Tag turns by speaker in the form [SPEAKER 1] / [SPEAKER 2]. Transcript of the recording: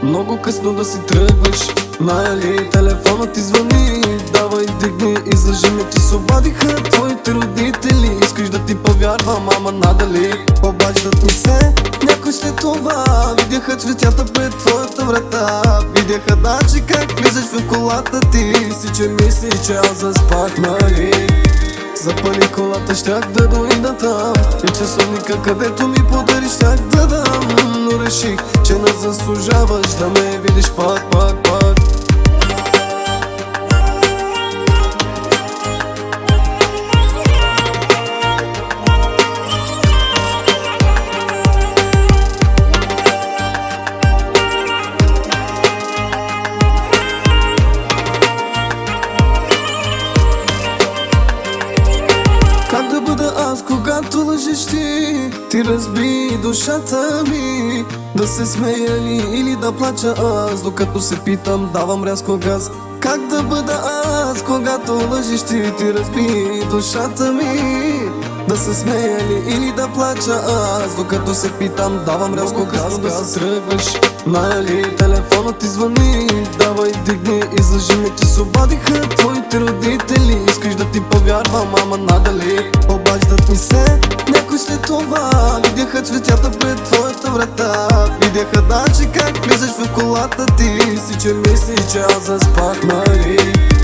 [SPEAKER 1] Много късно да си тръгваш, нали? Телефонът ти звъни, давай дигни, излъжи ме, ти се обадиха твоите родители. Искаш да ти повярвам, ама надали обаждат ми се някой след това. Видяха цветята пред твоята врата, видяха даже как влизаш в колата ти. Си че мисли, че аз заспах, нали? Запали колата, щях да дойда там и часовника, където ми подариш, щях да дам. Но реших, че не заслужаваш да ме видиш пак. Как да бъда аз, когато лъжеш ти? Ти разби душата ми. Да се смея ли или да плача аз? Докато се питам, давам рязко газ. Как да бъда аз, когато лъжеш ти? Ти разби душата ми. Да се смея ли или да плача аз? Докато се питам, давам рязко газ. Да се тръгваш, нали? Телефонът ти звъни, давай дигни, излъжи ме, че се обадиха твоите родители. Искаш да ти повярвам, ама надали обаждат ми се някой след това. Видяха цветята пред твоята врата, видяха даже как влизаш в колата ти. Си че мисли, че аз заспах, нали?